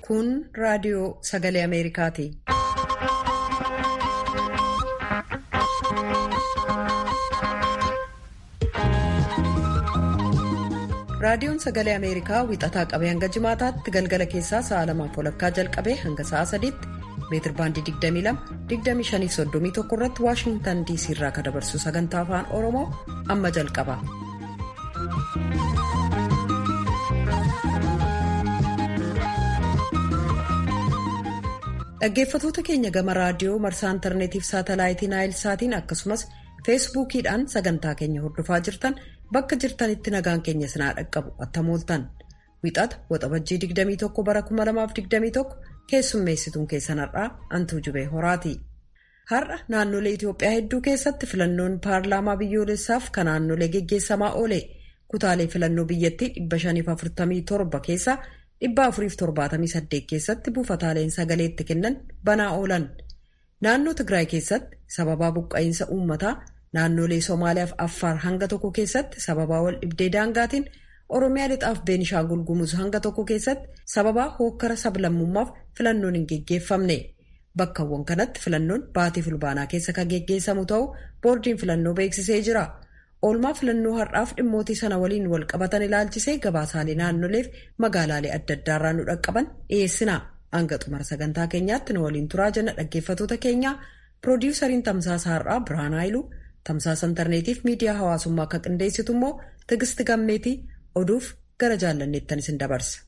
Kun raadiyoo Sagalee Ameerikaati. Raadiyoon Sagalee Ameerikaa wixataa qabee hanga jimaataatti galgala keessaa sa'a 2:00 jalqabee hanga sa'a 3:00 meetir baandii 22-25-31 irratti Waashingtan DC irraa kan dabarsu sagantaa afaan Oromoo amma jalqaba. Dhaggeeffatoota keenya gama raadiyoo marsaa intarneetiif saatalaayitii Naayilsaatiin akkasumas feesbuukiidhaan sagantaa keenya hordofaa jirtan bakka jirtanitti nagaan keenya sinaa dhaqqabu attamooltan. Wixata waxabajjii 21 bara 2021 keessummeessituun keessan har'aa Antuu Jubee Horaati. Har'a naannolee Itoophiyaa hedduu keessatti filannoon paarlaamaa biyyoolessaaf kan naannolee geggeessamaa oole. Kutaalee filannoo biyyattii 547 keessaa 478 keessatti buufataaleen sagalee itti kennan banaa oolan. Naannoo Tigraay keessatti sababaa buqqa'iinsa uummataa, naannolee Somaaliyaaf Affaar hanga tokko keessatti sababaa wal dhibdee daangaatiin, Oromiyaa lixaaf Beenishaangul Gumuz hanga tokko keessatti sababaa hookkara sablammummaaf filannoon hin geggeeffamne. Bakkawwan kanatti filannoon baatii fulbaanaa keessa kan geggeessamu ta'uu boordiin filannoo beeksisee jira. Oolmaa filannoo har'aaf dhimmootii sana waliin wal qabatan ilaalchisee gabaasaalee naannoleef magaalaalee adda addaarraa nu dhaqqaban dhiyeessina. Hanga xumura sagantaa keenyaatti nu waliin turaa jenna dhaggeeffatoota keenya. Piroodyusariin tamsaasa har'aa Birhaan Haayiluu, tamsaasa intarneetiif miidiyaa hawaasummaa akka qindeessitu immoo Tigisti Gammeetii oduuf gara jaallanneettan isin dabarsa.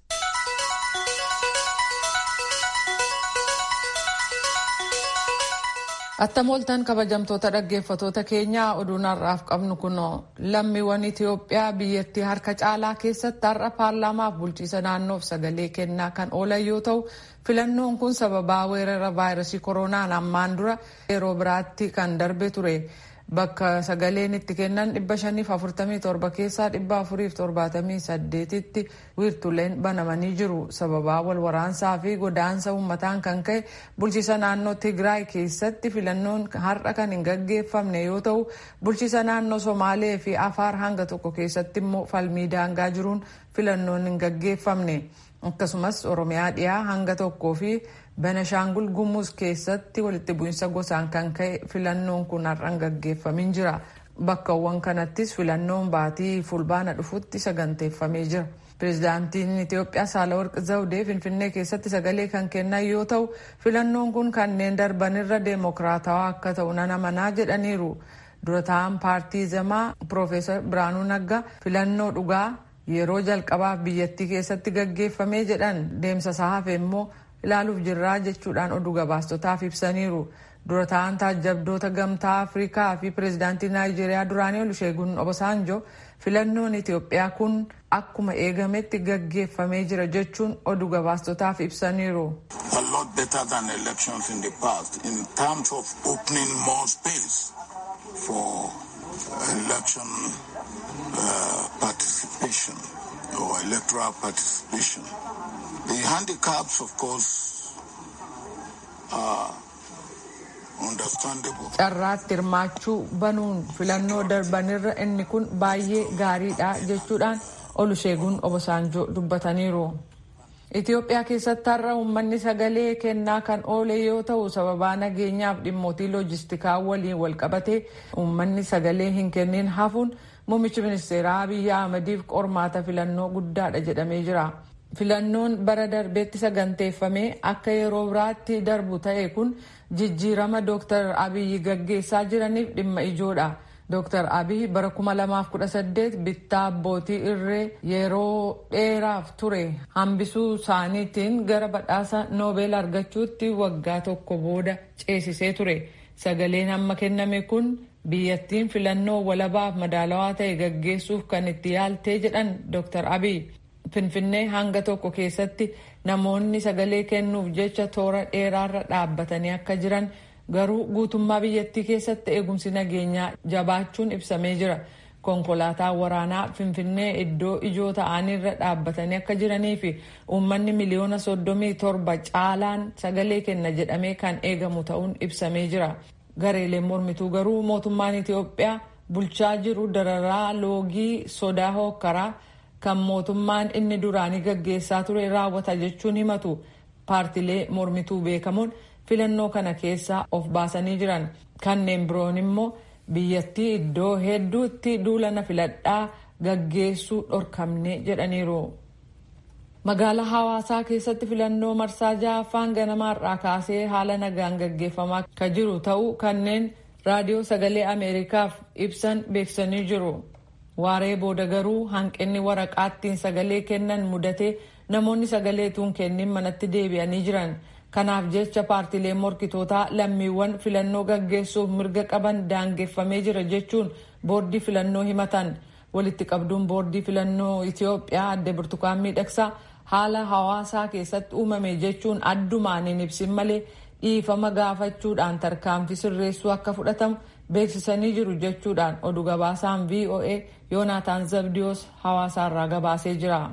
Attamooltan kabajamtoota dhaggeeffatoota keenyaa oduun har'aaf qabnu kunoo lammiiwwan Itoophiyaa biyyattii harka caalaa keessatti har'a paarlaamaaf bulchiisa naannoof sagalee kennaa kan oolan yoo ta'u filannoon kun sababaa weerara vaayirasii koronaan ammaan dura yeroo biraatti kan darbe ture. Bakka sagaleen itti kennan 547 keessaa 478tti wiirtuleen banamanii jiru. Sababaa wal waraansaa fi godaansa uummataan kan ka'e bulchiisa naannoo Tigraay keessatti filannoon har'a kan hin gaggeeffamne yoo ta'u bulchiisa naannoo Somaalee fi Afaar hanga tokko keessatti immoo falmii daangaa jiruun filannoon hin gaggeeffamne. Akkasumas Oromiyaa dhiyaa hanga tokkoo fi Beenishaangul Gumuz keessatti walitti bu'insa gosaan kan ka'e filannoon kun har'an gaggeeffamin jira. Bakkawwan kanattis filannoon baatii fulbaana dhufutti saganteeffamee jira. Pireezidaantiin Itoophiyaa Saalawarqi Zawudee Finfinnee keessatti sagalee kan kennan yoo ta'u filannoon kun kanneen darbanirra deemokiraatawaa akka ta'u nan amanaa jedhaniiru. Dura taa'an paartii Zamaa Piroofeesar Biraanuu Naggaa filannoo dhugaa yeroo jalqabaaf biyyattii keessatti gaggeeffamee jedhan deemsa isaa hafe immoo ilaaluuf jirraa jechuudhaan oduu gabaastotaaf ibsaniiru. Dura taa'an taajjabdoota gamtaa Afrikaa fi pireezidaantii Naayijeeriyaa duraanii Olusegun Obasanjo filannoon Itoophiyaa kun akkuma eegametti gaggeeffamee jira jechuun oduu gabaastotaaf ibsaniiru. A lot better than elections in the past in terms of opening more space for election participation or electoral participation. The handicaps, of course, are understandable. Carraatti hirmaachuu banuun filannoo darbanirra inni kun baay'ee gaariidha jechuudhaan Olusegun Obasanjo dubbataniiru. Itoophiyaa keessatti har'a uummanni sagalee kennaa kan oole yoo ta'u sababaa nageenyaaf dhimmootii loojistikaa waliin wal qabate uummanni sagalee hin kennin hafuun muummichi ministeeraa Abiyyi Ahmediif qormaata filannoo guddaadha jedhamee jira. Filannoon bara darbeetti saganteeffamee akka yeroo biraatti darbu ta'e kun jijjiirama Dr. Abiyyi gaggeessaa jiraniif dhimma ijoodha. Dr. Abiyyi bara 2018 bittaa abbootii irree yeroo dheeraaf ture hambisuu isaaniitiin gara badhaasa Noobeel argachuutti waggaa tokko booda ceesisee ture. Sagaleen amma kenname kun biyyattiin filannoo walabaaf madaalawaa ta'e gaggeessuuf kan itti yaaltee jedhan Dr. Abiyyi. Finfinnee hanga tokko keessatti namoonni sagalee kennuuf jecha toora dheeraarra dhaabbatanii akka jiran garuu guutummaa biyyattii keessatti eegumsi nageenyaa jabaachuun ibsamee jira. Konkolaataa waraanaa Finfinnee iddoo ijoo ta'anirra dhaabbatanii akka jiranii fi uummanni miliyoona 37 caalaan sagalee kenna jedhamee kan eegamu ta'uun ibsamee jira. Gareeleen mormituu garuu mootummaan Itoophiyaa bulchaa jiru dararaa loogii sodaa hookkaraa kan mootummaan inni duraanii gaggeessaa ture raawwata jechuun himatu. paartilee mormituu beekamoon filannoo kana keessaa of baasanii jiran. Kanneen biroon immoo biyyattii iddoo hedduutti duulana filadhaa gaggeessuu dhorkamne jedhaniiru. Magaalaa Hawaasaa keessatti filannoo marsaa 6ffaan ganamaarraa kaasee haala nagaan gaggeeffamaa kan jiru ta'uu kanneen raadiyoo sagalee Ameerikaaf ibsan beeksisanii jiru. Waaree booda garuu hanqinni waraqaattiin sagalee kennan mudatee namoonni sagalee tuun kennin manatti deebi'anii jiran. Kanaaf jecha paartileen morkitootaa lammiiwwan filannoo gaggeessuuf mirga qaban daangeffamee jira jechuun boordii filannoo himatan. Walitti qabduun boordii filannoo Itiyoophiyaa adde Burtukaan Miidhagsaa haala Hawaasaa keessatti uumame jechuun addumaan hin ibsin malee dhiifama gaafachuudhaan tarkaanfii sirreessuu akka fudhatamu beeksisanii jiru jechuudhaan oduu gabaasaan VOA Yoonaataan Zabdiyoos Hawaasaarraa gabaasee jira.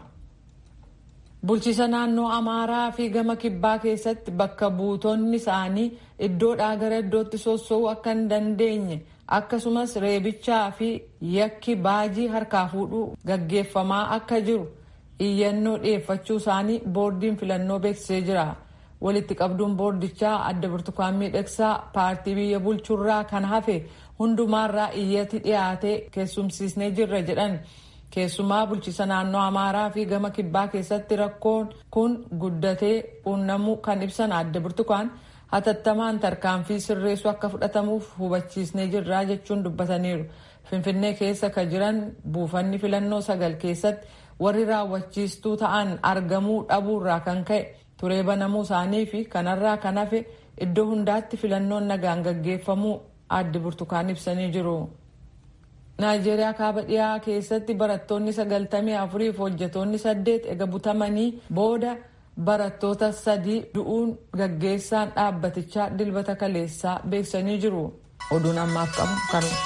Bulchiisa naannoo Amaaraa fi gama kibbaa keessatti bakka buutonni isaanii iddoodhaa gara iddootti sossoo'uu akka hin dandeenye akkasumas reebichaa fi yakki baajii harkaa fuudhuu gaggeeffamaa akka jiru iyyannoo dhiyeeffachuu isaanii boordiin filannoo beeksisee jira. Walitti qabduun boordichaa adde Burtukaan Miidhagsaa paartii biyya bulchurraa kan hafe hundumaarraa iyyati dhiyaatee keessumsiisnee jirra jedhan. Keessumaa bulchiisa naannoo Amaaraa fi gama kibbaa keessatti rakkoon kun guddatee uumamuu kan ibsan adde Burtukaan hatattamaan tarkaanfii sirreessuu akka fudhatamuuf hubachiisnee jirraa jechuun dubbataniiru. Finfinnee keessa kan jiran buufanni filannoo 9 keessatti warri raawwachiistuu ta'an argamuu dhabuurraa kan ka'e turee banamuu isaanii fi kanarraa kan hafe iddoo hundaatti filannoon nagaan gaggeeffamuu adde Burtukaan ibsanii jiru. Naayijeeriyaa kaaba dhiyaa keessatti barattoonni 94 fi hojjetoonni 8 ega butamanii booda barattoota 3 du'uun gaggeessaan dhaabbatichaa dilbata kaleessaa beeksisanii jiru. Oduun ammaaf qabu kanuma.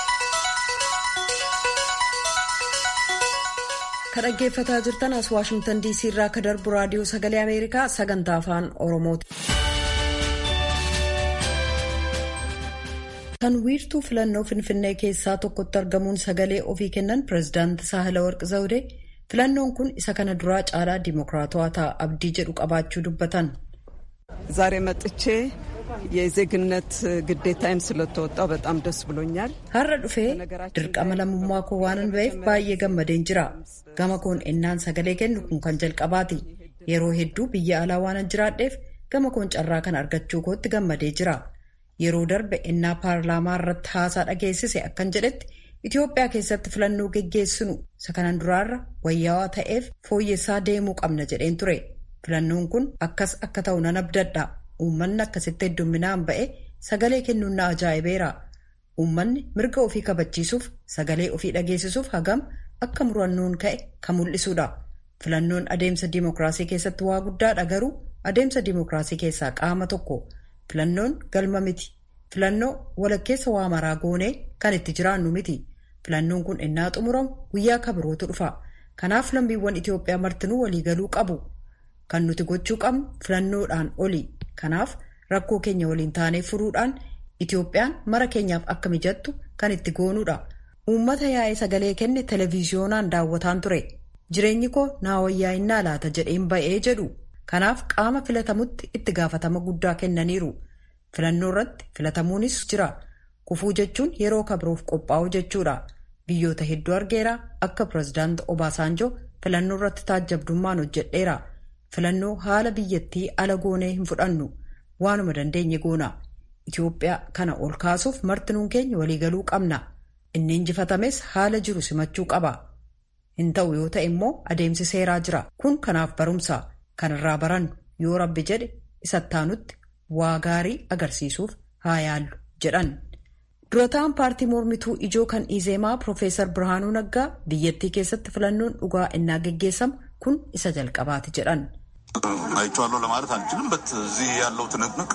Kan dhaggeeffataa jirtan as Waashingtan DC irraa kan darbu raadiyoo sagalee Ameerikaa sagantaa afaan Oromooti. Kan wiirtuu filannoo Finfinnee keessaa tokkotti argamuun sagalee ofii kennan pireezidaanti Saahilawarq Zawudee filannoon kun isa kana duraa caalaa diimokiraatawaa ta'a abdii jedhu qabaachuu dubbatan. ዛሬ መጥቼ የዜግነት ግዴታዬን ስለተወጣው በጣም ደስ ብሎኛል። har'a dhufee dirqama lammummaa koo waanan ba'eef baay'ee gammadeen jira. Gama koon ennaan sagalee kennu kun kan jalqabaati. Yeroo hedduu biyya alaa waanan jiraadheef gama koon carraa kan argachuu kootti gammadee jira. Yeroo darbe ennaa paarlaamaa irratti haasaa dhageessise akkan jedhetti Itiyoophiyaa keessatti filannoo geggeessinu isa kanan duraarra wayyaawaa ta'eef fooyyessaa deemuu qabna jedheen ture. Filannoon kun akkas akka ta'u nan abdadha. Uummanni akkasitti heddumminaan ba'e sagalee kennuun na ajaa'ibeera. Uummanni mirga ofii kabachiisuuf sagalee ofii dhageessisuuf hagam akka murannoon ka'e kan mul'isudha. Filannoon adeemsa diimokiraasii keessatti waa guddaadha garuu adeemsa diimokiraasii keessaa qaama tokko. Filannoon galma miti. Filannoo walakkeessa waa maraa goonee kan itti jiraannu miti. Filannoon kun ennaa xumuramu guyyaa kabirootu dhufa. Kanaaf lammiiwwan Itiyoophiyaa martinuu waliigaluu qabu. Kan nuti gochuu qabnu filannoodhaan oli. Kanaaf rakkoo keenya waliin taanee furuudhaan Itiyoophiyaan mara keenyaaf akka mijattu kan itti goonuudha. Uummata yaa'ee sagalee kenne televiziyoonaan daawwataan ture. Jireenyi koo naa wayyaa'inaa laata jedheen ba'ee jedhu. Kanaaf qaama filatamutti itti gaafatama guddaa kennaniiru. Filannoo irratti filatamuunis jira. Kufuu jechuun yeroo kabiroof qophaa'u jechuudha. Biyyoota hedduu argeera akka pireezidaanti Obaasanjoo filannoo irratti taajjabdummaan hojjedheera. Filannoo haala biyyattii ala goonee hin fudhannu. Waanuma dandeenye goona. Itiyoophiyaa kana ol kaasuuf martinuun keenya waliigaluu qabna. Inni injifatames haala jiru simachuu qaba. Hin ta'u yoo ta'e immoo adeemsi seeraa jira. Kun kanaaf barumsa. Kanarraa barannu yoo rabbi jedhe isattaanutti waa gaarii agarsiisuuf haa yaallu jedhan. Durataan paartii mormituu ijoo kan Izeemaa Profeesar Birhaanuu Naggaa biyyattii keessatti filannoon dhugaa innaa geggeessamu kun isa jalqabaati jedhan. አይቻለሁ ለማለት አንችልም በዚህ ያለው ትንቅንቅ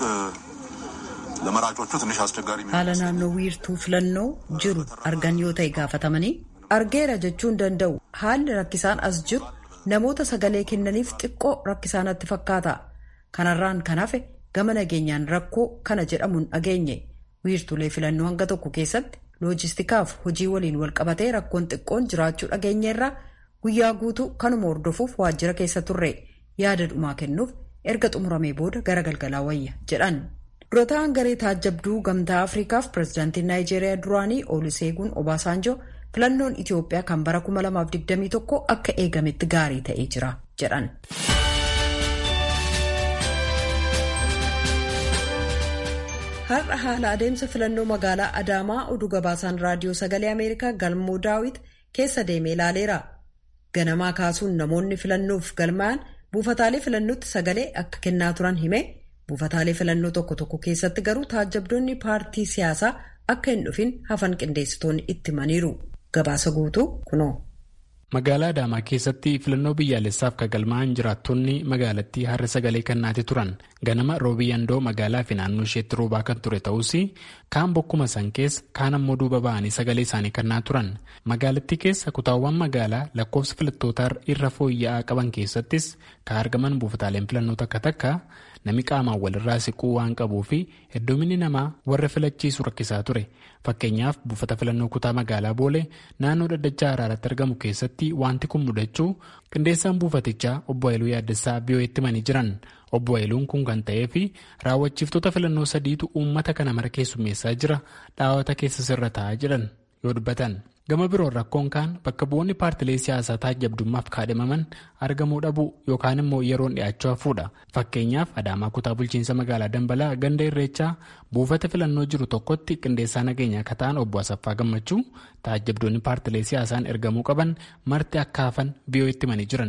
ለመራጮቹ ትንሽ አስቸጋሪ ነው። haala naannoo wiirtuu filannoo jiru argan yoo ta'e gaafatamanii argeera jechuun danda'u haalli rakkisaan as jiru namoota sagalee kennaniif xiqqoo rakkisaanatti fakkaata. Kanarraan kan hafe gama nageenyaan rakkoo kana jedhamuun dhageenye. Wiirtulee filannoo hanga tokko keessatti loojistikaaf hojii waliin walqabatee rakkoon xiqqoon jiraachuu dhageenyeerraa guyyaa guutuu kanuma hordofuuf waajjira keessa turre. Yaada dhumaa kennuuf erga xumuramee booda gara galgalaa wayya jedhan. Dura ta'an garee taajjabduu gamtaa Afriikaaf pireezidaantiin Naayijeeriyaa duraanii Oluseegun Obaasanjoo filannoon Itiyoophiyaa kan bara 2021 akka eegametti gaarii ta'ee jira jedhan. Har'a haala adeemsa filannoo magaalaa Adaamaa oduu gabaasaan raadiyoo sagalee Ameerikaa Galmoo Daawit keessa deemee ilaaleera. Ganamaa kaasuun namoonni filannoof galmaa'an buufataalee filannootti sagalee akka kennaa turan hime. Buufataalee filannoo tokko tokko keessatti garuu taajjabdoonni paartii siyaasaa akka hin dhufin hafan qindeessitoonni itti himaniiru. Gabaasa guutuu kunoo. Magaalaa Adaamaa keessatti filannoo biyyaalessaaf galmaa'an jiraattonni magaalattii har'a sagalee kennaati turan. Ganama roobii yandoo magaalaa fi naannoo isheetti roobaa kan ture ta'us kaan bokkuma san keessa kaan ammoo duuba ba'anii sagalee isaanii kennaa turan. Magaalattii keessa kutaawwan magaalaa lakkoofsa filattootaa irra fooyya'aa qaban keessattis kan argaman buufataaleen filannoo takka namni qaamaan walirraa siquu waan qabuu fi hedduminni namaa warra filachiisu rakkisaa ture. Fakkeenyaaf buufata filannoo kutaa magaalaa Boolee naannoo Daddachaa Araaratti argamu keessatti wanti kun mudachuu qindeessaan buufatichaa obbo Haayiluu Yaaddessaa VOA'tti himanii jiran. Obbo Haayiluun kun kan ta'ee fi raawwachiiftoota filannoo sadiitu uummata kana mara keessummeessaa jira dhaawata keessa sirra taa'aa jedhan yoo dubbatan. Gama biroon rakkoon kaan bakka bu'oonni paartilee siyaasaa taajjabdummaaf kaadhimaman argamuu dhabuu yookaan immoo yeroon dhiyaachuu hafuudha. Fakkeenyaaf Adaamaa kutaa bulchiinsa magaalaa Dambalaa ganda Irreechaa buufata filannoo jiru tokkotti qindeessaa nageenyaa akka ta'an obbo Asaffaa Gammachuu taajjabdoonni paartilee siyaasaan ergamuu qaban marti akka hafan VOA'tti himanii jiran.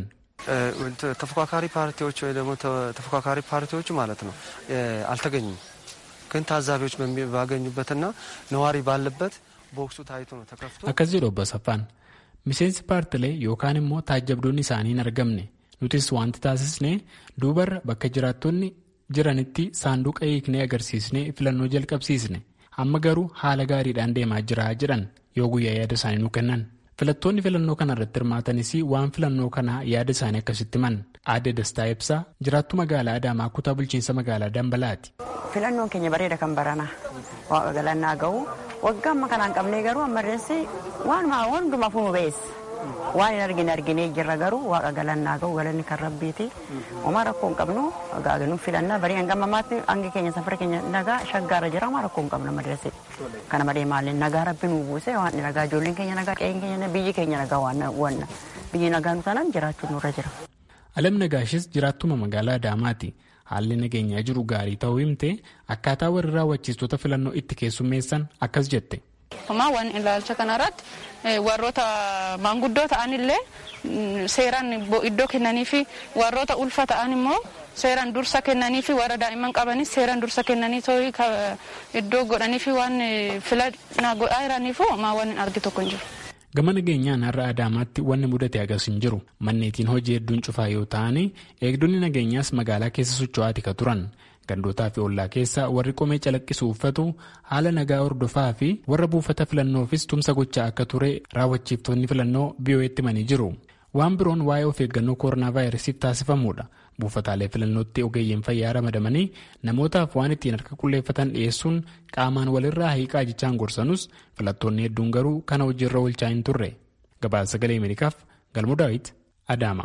ተፎካካሪ ፓርቲዎች ወይ ደግሞ ተፎካካሪ ፓርቲዎች ማለት ነው አልተገኙም። ግን ታዛቢዎች ባገኙበትና ነዋሪ ባለበት ቦክሱ ታይቶ ነው ተከፍቶ akkas jedhu obbo Asaffaan miseensi paartilee yookaan immoo taajjabdoonni isaanii hin argamne nutis wanti taasisne duubarra bakka jiraattonni jiranitti saanduqa hiiknee agarsiisnee filannoo jalqabsiisne amma garuu haala gaariidhaan deemaa jira jedhan yoo guyyaa yaada isaanii nu kennan. Filattoonni filannoo kana irratti hirmaatanis waan filannoo kanaa yaada isaanii akkasitti himan. Aadde Dastaa Ibsaa jiraattu magaalaa Adaamaa kutaa bulchiinsa magaalaa Dambalaati. Filannoon keenya bareeda kan barana waaqa galannaa gahu waggaa amma kanaan qabnee garuu ammarreessi waan hundumaa fuunu beessa. Waan hin arginee jirra garuu waaqa galannaa gahu galanni kan rabbiiti. Homaa rakkoo hin qabnu gaaganu filannaa barii hanga ammamaatti hangi keenya safara keenya nagaa shaggaara jira homaa rakkoo hin qabnu ammarreessi. Kana malee maalin nagaa rabbi nuu buuse waan nagaa ijoolleen keenya nagaa qe'een keenya biyyi keenya nagaa waan biyyi nagaa nu taanaan jiraachuun nurra jira. Alam Nagaashis jiraattuma magaalaa Adaamaati. Haalli nageenyaa jiru gaarii ta'uu himte akkaataa warri raawwachiistota filannoo itti keessummeessan akkas jette. Homaa waan ilaalcha kanarratti warroota maanguddoo ta'anillee seeraan iddoo kennanii fi warroota ulfa ta'an immoo seeraan dursa kennanii fi warra daa'imman qabanis seeraan dursa kennanii ta'uu iddoo godhanii fi waan filannaa godhaa jiraniif homaa waan hin argi tokko hin jiru. Gama nageenyaan har'a Adaamaatti wanni mudate agas hin jiru. Manneetiin hojii hedduun cufaa yoo ta'an eegdonni nageenyaas magaalaa keessa socho'aati ka turan. Gandootaa fi ollaa keessa warri qomee calaqqisu uffatu haala nagaa hordofaa fi warra buufata filannoofis tumsa gochaa akka ture raawwachiiftoonni filannoo VOA'tti himanii jiru. Waan biroon waa'ee of eeggannoo koronaa vaayirasiif taasifamuudha. Buufataalee filannootti ogeeyyiin fayyaa ramadamanii namootaaf waan ittiin harka qulleeffatan dhiyeessuun qaamaan walirraa hiiqaa jechaan gorsanus filattoonni hedduun garuu kana hojiirra oolchaa hin turre. Gabaasa sagalee Ameerikaaf Galmoo Daawit Adaama.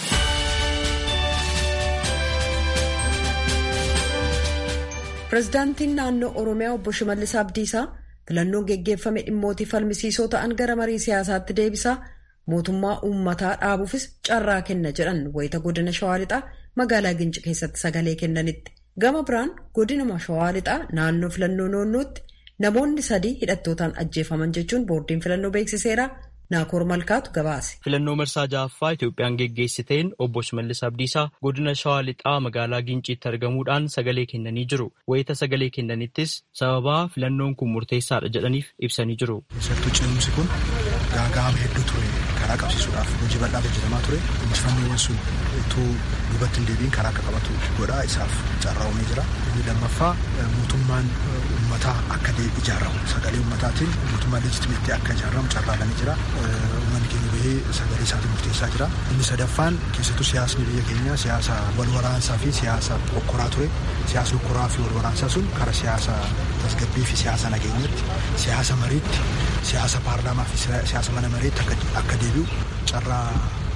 Pireezidaantiin naannoo Oromiyaa obbo Shimallis Abdiisaa filannoon geggeeffame dhimmootii falmisiisoo ta'an gara marii siyaasaatti deebisaa mootummaa uummataa dhaabuufis carraa kenna jedhan wayita godina Shawaa Lixaa magaalaa Gincii keessatti sagalee kennanitti. Gama biraan godinuma Shawaa Lixaa naannoo filannoo noonnootti namoonni 3 hidhattootaan ajjeefaman jechuun boordiin filannoo beeksiseera. Naakoor Malkaatu gabaase. Filannoo marsaa 6ffaa Itoophiyaan geggeessiteen obbo Shimallis Abdiisaa godina Shawaa Lixaa magaalaa Ginciitti argamuudhaan sagalee kennanii jiru. Wayita sagalee kennanittis sababaa filannoon kun murteessaadha jedhaniif ibsanii jiru. Keessattuu cimumsi kun gaaga'ama hedduu ture. Karaa qabsiisuudhaaf hojii bal'aa hojjetamaa ture. Injifannoowwan sun utuu duubatti hin deebiin karaa akka qabatu godhaa isaaf carraa uumee jira. Inni lammaffaa mootummaan uummataa akka ijaaramu sagalee uummataatiin mootummaa leejitimeetti akka ijaaramu carraadhaan jira. Uummanni keenya bahee sagalee isaatiin murteessaa jira. Inni sadaffaan keessattuu siyaasni biyya keenyaa siyaasa wal waraansaa fi siyaasa hokkoraa ture. Siyaasni hokkoraa fi wal waraansaa sun karaa siyaasa tasgabbii fi siyaasa nageenyatti, siyaasa mariitti, siyaasa paarlaamaa fi siyaasa mana mareetti akka deebi'u carraa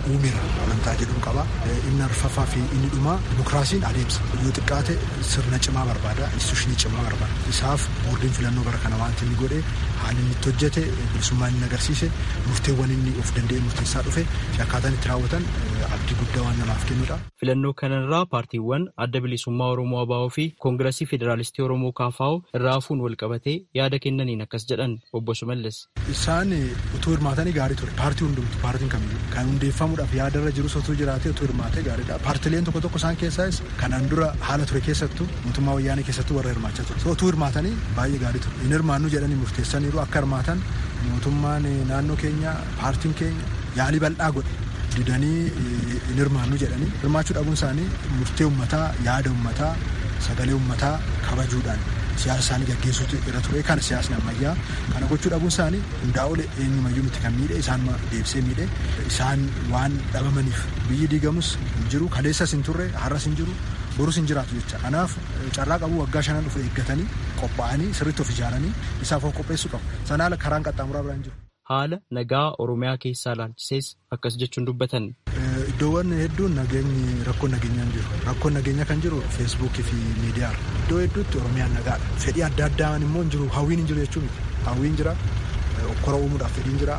uumeera amantaa jedhuun qaba. Inni arfaffaa fi inni dhumaa dimokiraasiin adeemsa yoo xiqqaate sirna cimaa barbaada, instituushinii cimaa barbaada. Isaaf boordiin filannoo bara kana wanti inni godhe haalli inni itti hojjete bilisummaa inni agarsiise murteewwan inni of danda'e murteessaa dhufe fi akkaataan itti raawwatan abdii guddaa waan namaaf kennudha. Filannoo kanarraa paartiiwwan adda bilisummaa Oromoo ABO fi Koongiresii Federaalistii Oromoo KFO irraa hafuun wal qabatee yaada kennaniin akkas jedhan obbo Shimallis. Isaan utuu hirmaatanii gaarii ture. Paartii hundumtu paartiin kamiyyuu kan hundeeffamuudhaaf yaadarra jirus utuu jiraatee utuu hirmaatee gaariidha. Paartileen tokko tokko isaan keessaas kanaan dura haala ture keessattuu mootummaa wayyaanee keessattuu warra hirmaachaa ture. Utuu hirmaatanii baay'ee gaarii ture. Hin hirmaannu jedhanii murteessaniiru akka hirmaatan mootummaan naannoo keenya paartiin keenya yaalii bal'aa godhe. Didanii hin hirmaannu jedhanii hirmaachuu dhabuun isaanii murtee uummataa, yaada uummataa, sagalee uummataa kabajuudhaan siyaasa isaanii gaggeessuutu irra ture. Kana siyaasni ammayyaa kana gochuu dhabuun isaanii hundaa ole eenyumayyuu miti kan miidhe isaan deebisee miidhe isaan waan dhabamaniif biyyi diigamus hin jiru kaleessas hin turre har'as hin jiru borus hin jiraatu jecha. Kanaaf carraa qabu waggaa 5 dhufu eeggatanii qophaa'anii sirriitti of ijaaranii isaaf of qopheessuu qabu. Sana haala karaan qaxxaamuraa biraan jiru. Haala nagaa Oromiyaa keessaa ilaalchisees akkas jechuun dubbatan. Iddoowwan hedduun rakkoon nageenyaa hin jiru. Rakkoon nageenyaa kan jiru feesbuukii fi miidiyaa. Iddoo hedduutti Oromiyaan nagaadha. Fedhii adda addaa immoo hin jiru. Hawwiin hin jiru jechuun hawwiin jira. Okkora uumuudhaaf fedhiin jira.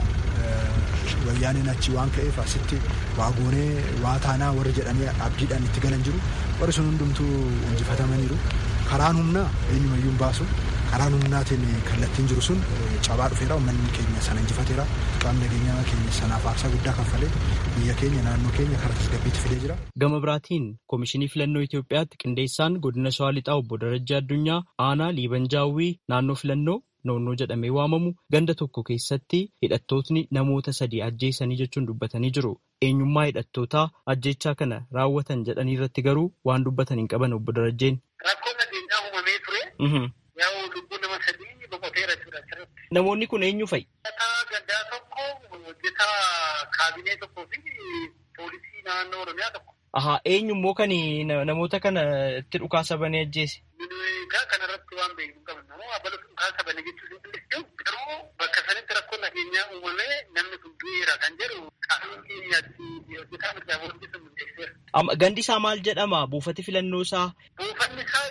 Wayyaaneen achi waan ka'eef asitti waa goonee waa taanaa warri jedhanii abdiidhaan itti galan jiru. Warri sun hundumtuu injifatamaniiru. Karaan humnaa eenyumayyuu hin baasu. Karaan humnaatiin kallattiin jiru sun cabaa dhufeera. Uummanni keenya sana injifateera. Qaamni nageenyaa keenya sanaaf aarsaa guddaa kanfalee biyya keenya naannoo keenya karaa tasgabbiitti fidee jira. Gama biraatiin Koomishinii Filannoo Itoophiyaatti qindeessaan godina Shawaa Lixaa obbo Darajjaa Addunyaa aanaa Liibanjaawwii naannoo filannoo noonnoo jedhamee waamamu ganda tokko keessatti hidhattootni namoota 3 ajjeesanii jechuun dubbatanii jiru. Eenyummaa hidhattootaa ajjeechaa kana raawwatan jedhanii irratti garuu waan dubbatan hin qaban obbo Darajjeen. Rakkoo nageenyaa uumamee ture. Lubbuu nama 3 boqoteera jechuudha. Namoonni kun eenyu fa'i? Gandaa tokko, hojjetaa kaabinee tokkoo fi poolisii naannoo Oromiyaa tokko. Eenyu immoo kan namoota kana itti dhukaasa banee ajjeese? Kanarratti waan beeknu qabna. Namoo abala dhukaasa banee jechuun hin dandeenyu. Garuu bakka sanatti rakkoo nageenyaa uumamee namni kun du'eera kan jedhu qaamni keenyatti hojjetaa mirgaa boordii sun murteesseera. Gandi isaa maal jedhama? Buufati filannoo isaa? Buufanni isaa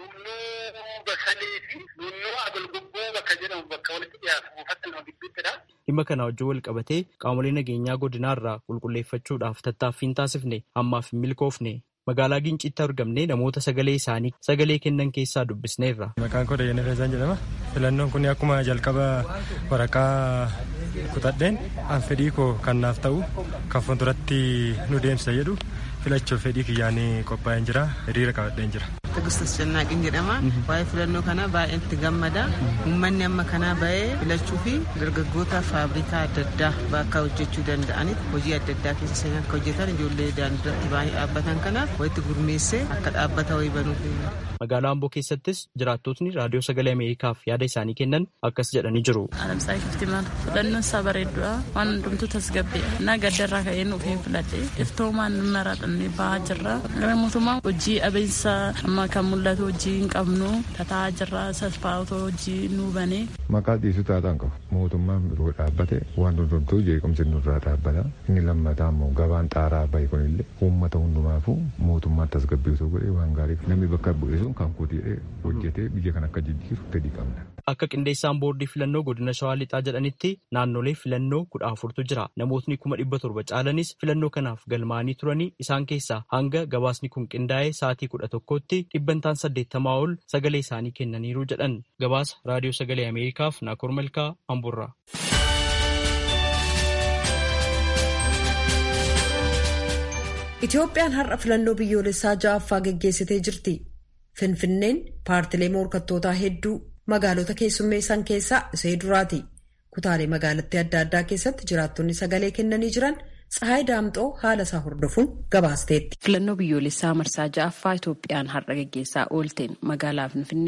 Dhimma kana wajjin wal qabatee qaamolee nageenyaa godinaarraa qulqulleeffachuudhaaf tattaaffiin taasifne ammaaf hin milkoofne. Magaalaa Ginciitti argamne namoota sagalee isaanii sagalee kennan keessaa dubbisneerra. Maqaan koo Dayyana Feesaan jedhama. Filannoon kun akkuma jalqaba waraqaa kutadheen fedhii koo kan naaf ta'u kan fuulduratti nu deemsa jedhu filachuuf fedhii kiyyaanii qophaa'een jira. Hiriira qabadheen jira. Tegistas Jannaaqiin jedhama. Waa'ee filannoo kana baay'ee itti gammada. Uummanni amma kanaa ba'ee filachuu fi dargaggoota faabrikaa adda addaa bakka hojjechuu danda'anitti hojii adda addaa keessa seenaa akka hojjetan ijoollee daandiirratti baay'ee dhaabbatan kanaaf walitti gurmeessee akka dhaabbata wayii banuuf. Magaalaa Amboo keessattis jiraattotni raadiyoo sagalee Ameerikaaf yaada isaanii kennan akkas jedhanii jiru. Alamsaa Iftimaal filannoon isaa bareedduudha. Waan hundumtuu tasgabbeedha. Naa gaddarraa ka'ee nuuf hin filadhe. Iftoomaan maraadhannee bahaa jirra. Gara mootummaa hojii abeessa amma kan mul'atu hojii hin qabnu tataa jirra. Sasfaatoo hojii nuu banee. Maqaa dhiisuu taataan qabu. Mootummaan biroo dhaabbate waan hundumtuu jeequmsi nurraa dhaabbata. Inni lammataa immoo gabaan xaaraa bahe kunillee uummata hundumaafuu mootummaan tasgabbeessuu godhee waan gaarii namni bakka bu'ee sun kan kuutee hojjetee biyya kan akka jijjiiru fedhii qabna. Akka qindeessaan boordii filannoo godina Shawaa Lixaa jedhanitti naannolee filannoo 14tu jira. Namootni 700 caalanis filannoo kanaaf galmaa'anii turanii isaan keessaa hanga gabaasni kun qindaa'ee sa'aatii 11tti 80 ol sagalee isaanii kennaniiru jedhan. Gabaasa raadiyoo sagalee Ameerikaaf Naakoor Malkaa Amburraa. Itoophiyaan har'a filannoo biyyoolessaa 6ffaa geggeessitee jirti. Finfinneen paartilee morkattootaa hedduu magaalota keessummeessan keessaa ishee duraati. Kutaalee magaalattii adda addaa keessatti jiraattonni sagalee kennanii jiran Tsahaay Daamxoo haala isaa hordofuun gabaasteetti. Filannoo biyyoolessaa marsaa 6ffaa Itoophiyaan har'a geggeessaa oolteen magaalaa Finfinnee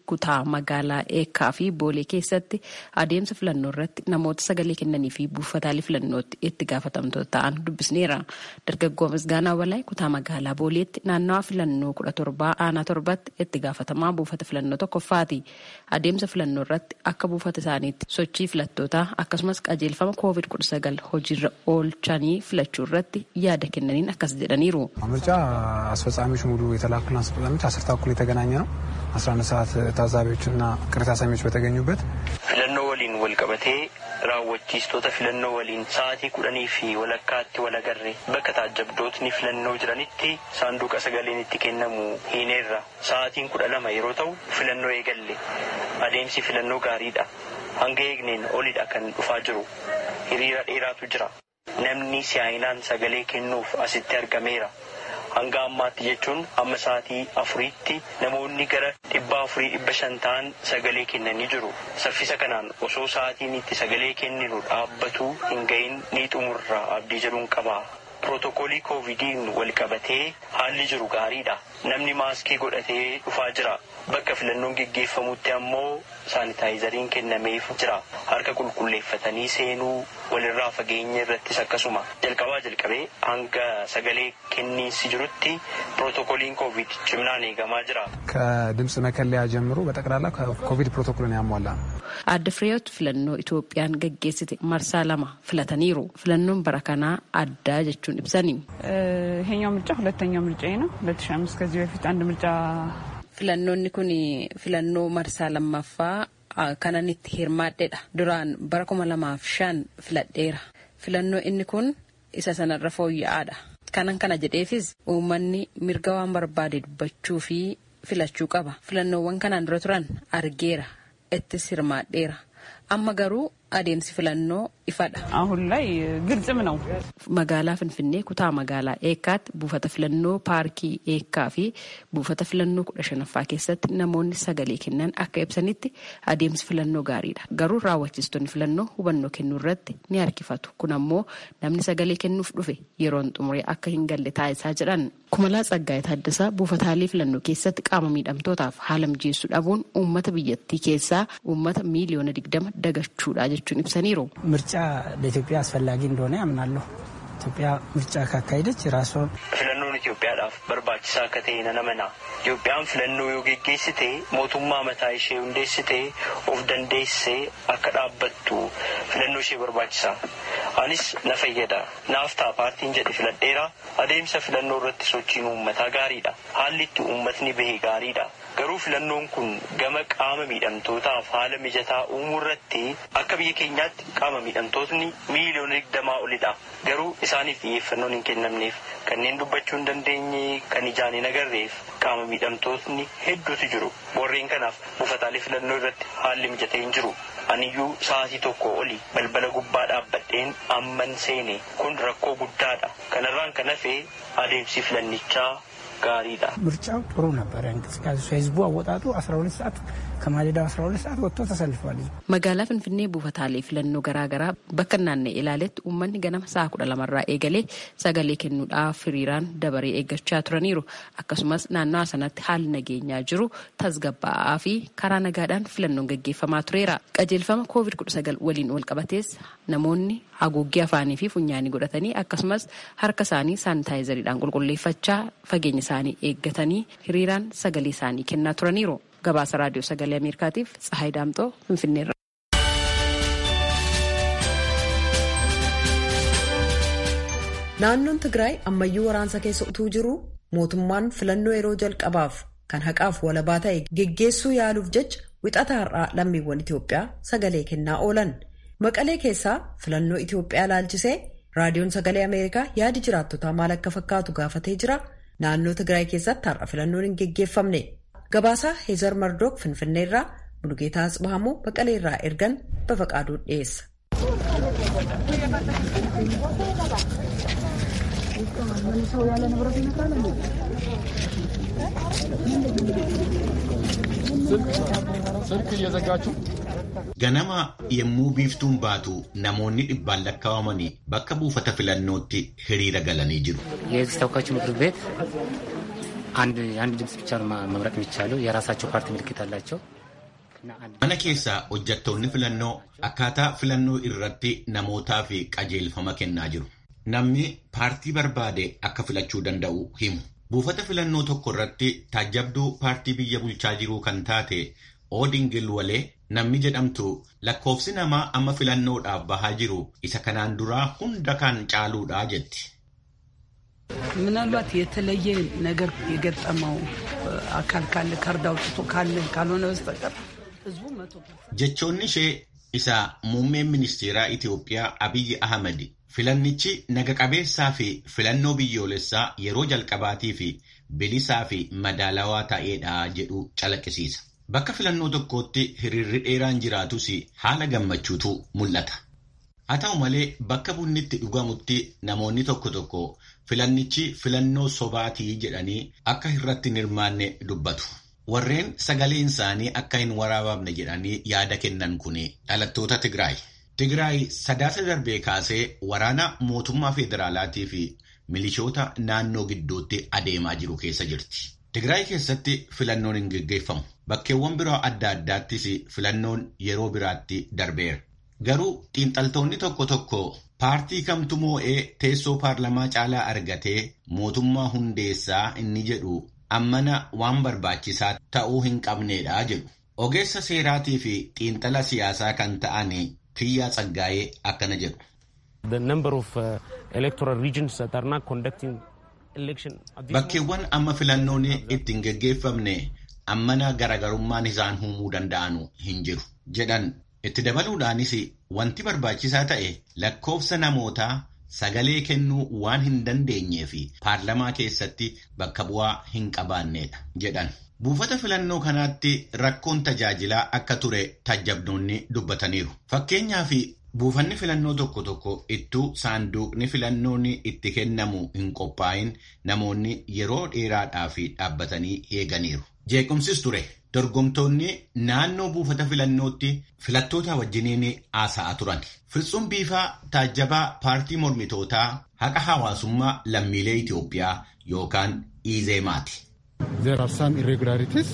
kutaa magaalaa Eekkaa fi Boolee keessatti adeemsa filannoo irratti namoota sagalee kennanii fi buufataalee filannootti itti gaafatamtoota ta'an dubbisneera. Dargaggoo Misgaanaa Walaay kutaa magaalaa Booleetti naannawaa filannoo 17 aanaa 7tti itti gaafatamaa buufata filannoo tokkoffaati. Adeemsa filannoo irratti akka buufata isaaniitti sochii filattootaa akkasumas qajeelfama COVID-19 hojiirra oolchanii filachuu irratti yaada kennaniin akkas jedhaniiru. ምርጫ አስፈጻሚዎች ሙሉ የተላኩና አስፈጻሚዎች 10 ተኩል የተገናኘ ነው 11 ሰዓት ታዛቢዎችና ቅሬታ ሰሚዎች በተገኙበት ፍለኖ ወሊን ወልቀበቴ raawwachiistota filannoo waliin sa'aatii 10 fi walakkaatti walagarre bakka taajjabdootni filannoo jiranitti saanduqa sagaleen itti kennamu hiineerra sa'aatiin 12 yeroo ta'u filannoo eegalle adeemsi filannoo gaariidha hanga eegneen olidha kan dhufaa jiru hiriira dheeraatu jira namni si'aayinaan sagalee kennuuf asitti argameera. Hanga ammaatti jechuun amma sa'aatii 4tti namoonni gara 400-500 ta'an sagalee kennanii jiru. Saffisa kanaan osoo sa'aatiin itti sagalee kenninu dhaabbatu hin gahin ni xumurra abdii jedhuun qaba. Pirootokoolii koovidiin wal qabatee haalli jiru gaariidha. Namni maaskii godhatee dhufaa jira. Bakka filannoon geggeeffamutti ammoo saanitaayizariin kennameef jira. Harka qulqulleeffatanii seenuu walirraa fageenya irrattis akkasuma. Jalqabee hanga sagalee kenniinsi jirutti pirootokooliin koovid cimnaan eegamaa jira. ከድምጽ መከለያ ጀምሮ በጠቅላላ ኮቪድ ፕሮቶኮልን ያሟላ ነው። Adda Fireeyot filannoo Itoophiyaan gaggeessite marsaa 2 filataniiru. Filannoon bara kanaa addaa jechuun ibsani. ይሄኛው ምርጫ ሁለተኛው ምርጫዬ ነው 2005 ከዚህ በፊት አንድ ምርጫ filannoonni kun filannoo marsaa lammaffaa kanan itti hirmaadheedha. Duraan bara 2005 filadheera. Filannoo inni kun isa sanarra fooyya'aadha. Kana jedheefis uummanni mirga waan barbaade dubbachuu fi filachuu qaba. Filannoowwan kanaan dura turan argeera. Ittis hirmaadheera. Amma garuu adeemsi filannoo ifadha. አሁን ላይ ግልጽም ነው. Magaalaa Finfinnee kutaa magaalaa Eekkaatti buufata filannoo paarkii Eekkaa fi buufata filannoo 15ffaa keessatti namoonni sagalee kennan akka ibsanitti adeemsi filannoo gaariidha. Garuu raawwachiistonni filannoo hubannoo kennuu irratti ni harkifatu. Kun ammoo namni sagalee kennuuf dhufe yeroon xumuree akka hin galle taasisaa jedhan. Kumalaa Tsaggaayee Taaddasaa buufataalee filannoo keessatti qaama miidhamtootaaf haala mijeessuu dhabuun uummata biyyattii keessaa uummata miiliyoona 20 dagachuudha jechuun ibsaniiru. ምርጫ ለኢትዮጵያ አስፈላጊ እንደሆነ ያምናለሁ። ኢትዮጵያ ምርጫ ካካሄደች ራሷን filannoon Itoophiyaadhaaf barbaachisaa akka ta'e nan amana. Itoophiyaan filannoo yoo geggeessite mootummaa mataa ishee hundeessite of dandeessee akka dhaabbattu filannoo ishee barbaachisa. Anis na fayyada. Naaf ta'a paartiin jedhe filadheera. Adeemsa filannoo irratti sochiin uummataa gaariidha. Haalli itti uummatni bahe gaariidha. Garuu filannoon kun gama qaama miidhamtootaaf haala mijataa uumuu irratti akka biyya keenyaatti qaama miidhamtootni miiliyoona 20 olidha. Garuu isaaniif xiyyeeffannoon hin kennamneef kanneen dubbachuu hin dandeenye kan ijaan hin agarreef qaama miidhamtootni hedduutu jiru. Warreen kanaaf buufataalee filannoo irratti haalli mijatee hin jiru. Aniyyuu sa'aatii tokko oli balbala gubbaa dhaabbadheen amman seene kun rakkoo guddaadha. Kanarraan kan hafe adeemsi filannichaa gaariidha. ምርጫው ጥሩ ነበር። እንቅስቃሴ ህዝቡ አወጣጡ 12 ሰዓት ከማለዳው 12 ሰዓት ወጥቶ ተሰልፏል። Magaalaa Finfinnee buufataalee filannoo garaagaraa bakka naannoo ilaaletti uummanni ganama sa'a 12 irraa eegalee sagalee kennuudhaaf hiriiraan dabaree eeggachaa turaniiru. Akkasumas naannoo sanatti haalli nageenyaa jiru tasgabbaa'aa fi karaa nagaadhaan filannoon gaggeeffamaa tureera. Qajeelfama COVID-19 waliin wal qabatees namoonni haguuggii afaanii fi funyaanii godhatanii akkasumas harka isaanii saanitaayizariidhaan qulqulleeffachaa fageenya isaanii eeggatanii hiriiraan sagalee isaanii kennaa turaniiru. Gabaasa raadiyoo sagalee Ameerikaatiif Tsahaay Daamxoo Finfinneerra. Naannoon Tigraay ammayyuu waraansa keessa utuu jiru mootummaan filannoo yeroo jalqabaaf kan haqaaf walabaa ta'e geggeessuu yaaluuf jecha wixata har'aa lammiiwwan Itoophiyaa sagalee kennaa oolan. Maqalee keessaa filannoo Itoophiyaa ilaalchisee raadiyoon sagalee Ameerikaa yaadi jiraattotaa maal akka fakkaatu gaafatee jira. Naannoo Tigraay keessatti har'a filannoon hin geggeeffamne. Gabaasaa Heezar Mardook Finfinneerraa Mulugeetaa Asbaamoo Maqaleerraa ergan Bafaqaaduun dhiyeessa. Ganama yemmuu biiftuun baatu namoonni dhibbaan lakkaawamanii bakka buufata filannootti hiriira galanii jiru. የህዝብ ተወካዮች ምክር ቤት አንድ ድምጽ ብቻ መምረጥ የሚቻለው የራሳቸው ፓርቲ ምልክት አላቸው። Mana keessaa hojjettoonni filannoo akkaataa filannoo irratti namootaa fi qajeelfama kennaa jiru. Namni paartii barbaade akka filachuu danda'u himu. Buufata filannoo tokko irratti taajjabduu paartii biyya bulchaa jiruu kan taate Oodingil Walee namni jedhamtu lakkoofsi namaa amma filannoodhaaf bahaa jiru isa kanaan duraa hunda kan caaluudha jetti. ምናልባት የተለየ ነገር የገጠመው አካል ካለ ካርድ አውጥቶ ካልሆነ በስተቀር ህዝቡ 100% jechoonni ishee isa muummeen ministeeraa Itoophiyaa Abiyyi Ahmed filannichi naga qabeessaa fi filannoo biyyoolessaa yeroo jalqabaatii fi bilisaa fi madaalawaa ta'eedha jedhu calaqqisiisa. Bakka filannoo tokkootti hiriirri dheeraan jiraatus haala gammachuutu mul'ata. Haa ta'u malee bakka bunni itti dhugamutti namoonni tokko tokko filannichi filannoo sobaatii jedhanii akka irratti hirmaanne dubbatu. Warreen sagaleen isaanii akka hin waraabamne jedhanii yaada kennan kun dhalattoota Tigraay. Tigraay sadaasa darbee kaasee waraana mootummaa federaalaatii fi milishoota naannoo gidduutti adeemaa jiru keessa jirti. Tigraay keessatti filannoon hin gaggeeffamu. Bakkeewwan biroo adda addaattis filannoon yeroo biraatti darbeera. Garuu xiinxaltoonni tokko tokko paartii kamtu moo'ee teessoo paarlamaa caalaa argatee mootummaa hundeessaa inni jedhu ammana waan barbaachisaa ta'uu hin qabneedha jedhu. Ogeessa seeraatii fi xiinxala siyaasaa kan ta'an Kiyyaa Tsaggaayee akkana jedhu. Bakkeewwan amma filannoon itti hin gaggeeffamne ammana garagarummaan isaan uumuu danda'anu hin jiru jedhan. Itti dabaluudhaanis wanti barbaachisaa ta'e lakkoofsa namootaa sagalee kennuu waan hin dandeenyee fi paarlamaa keessatti bakka bu'aa hin qabaanneedha jedhan. Buufata filannoo kanaatti rakkoon tajaajilaa akka ture taajjabdoonni dubbataniiru. Fakkeenyaaf buufanni filannoo tokko tokko ittuu saanduuqni filannoon itti kennamu hin qophaa'in namoonni yeroo dheeraadhaaf dhaabbatanii eeganiiru. Jeequmsis ture. Dorgomtoonni naannoo buufata filannootti filattoota wajjiniin haasa'aa turan. Firtsuun Biifaa taajjabaa paartii mormitootaa haqa hawaasummaa lammiilee Itoophiyaa yookaan Izeemaati. There are some irregularities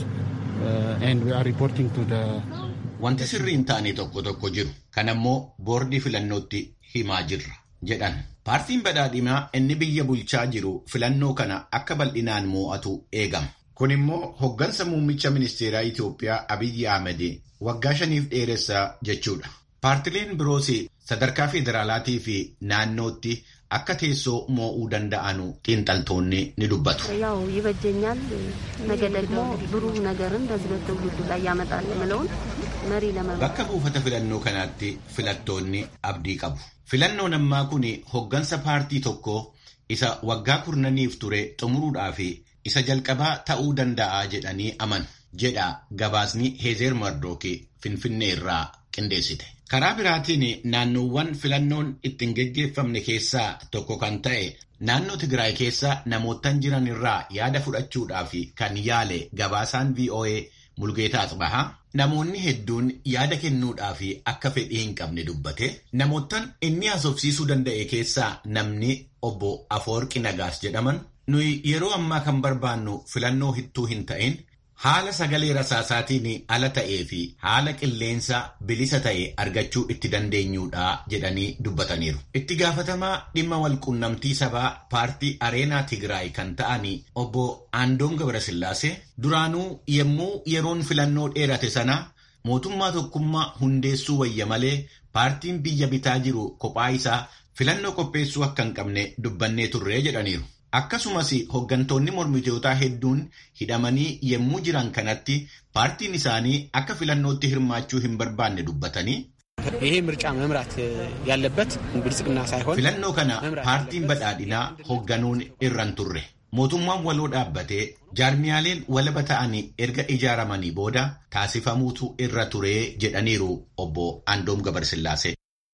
and we are reporting to the... Wanti sirrii hin taane tokko tokko jiru. Kan ammoo boordii filannootti himaa jirra jedhan. Paartiin badhaadhinaa inni biyya bulchaa jiru filannoo kana akka bal'inaan moo'atu eegama. Kun immoo hoggansa muummicha ministeeraa Itoophiyaa Abiyyi Ahmed waggaa 5 dheeressaa jechuudha. Paartileen biroos sadarkaa federaalaatii fi naannootti akka teessoo moo'uu danda'anu xiinxaltoonni ni dubbatu. ያው ይበጀኛል ነገ ደግሞ ብሩህ ነገርን በዚህ በትውልዱ ላይ ያመጣል ምለውን መሪ ለመምረጥ bakka buufata filannoo kanaatti filattoonni abdii qabu. Filannoon ammaa kun hoggansa paartii tokko isa waggaa 10 ture xumuruudhaaf isa jalqabaa ta'uu danda'a jedhanii amanu jedha gabaasni Heezer Mardook Finfinnee irraa qindeessite. Karaa biraatiin naannoowwan filannoon ittiin gaggeeffamne keessaa tokko kan ta'e naannoo Tigraay keessa namootan jiran irraa yaada fudhachuudhaaf kan yaale gabaasaan VOA Mulgeetaa Asbahaa namoonni hedduun yaada kennuudhaaf akka fedhii hin qabne dubbate. Namootan inni haasofsiisuu danda'e keessaa namni obbo Afoorqi Nagaas jedhaman nuyi yeroo ammaa kan barbaannu filannoo hittuu hin ta'in haala sagalee rasaasaatiin ala ta'ee fi haala qilleensa bilisa ta'e argachuu itti dandeenyuudha jedhanii dubbataniiru. Itti gaafatamaa dhimma walqunnamtii sabaa paartii Areenaa Tigraay kan ta'an obbo Aandoon Gabrasillaasee duraanuu yemmuu yeroon filannoo dheerate sana mootummaa tokkummaa hundeessuu wayya malee paartiin biyya bitaa jiru kophaa isaa filannoo qopheessuu akka hin qabne dubbannee turree jedhaniiru. Akkasumas hoggantoonni mormitootaa hedduun hidhamanii yemmuu jiran kanatti paartiin isaanii akka filannootti hirmaachuu hin barbaanne dubbatanii ይሄ ምርጫ መምራት ያለበት ብልጽግና ሳይሆን filannoo kana paartiin badhaadhinaa hogganuun irran turre. Mootummaan waloo dhaabbatee jaarmiyaaleen walaba ta'anii erga ijaaramanii booda taasifamuutu irra turee jedhaniiru obbo Aandoom Gabarsillaasee.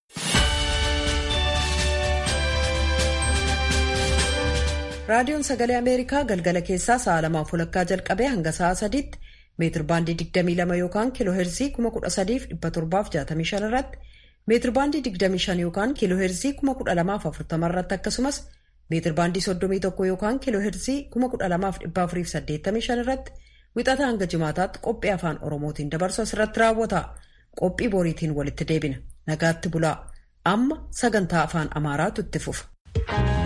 Raadiyoon Sagalee Ameerikaa galgala keessaa sa'a 2:00 jalqabee hanga sa'a 3tti meetir baandii 22 yookaan kiiloo heerzii 13,765 irratti meetir baandii 25 yookaan kiiloo heerzii 1240 irratti akkasumas meetir baandii 31 yookaan kiiloo heerzii 12,485 irratti wixata hanga jimaataatti qophii afaan Oromootiin dabarsu asirratti raawwata. Qophii boriitiin walitti deebina. Nagaatti bulaa. Amma sagantaa afaan Amaaraatu itti fufa.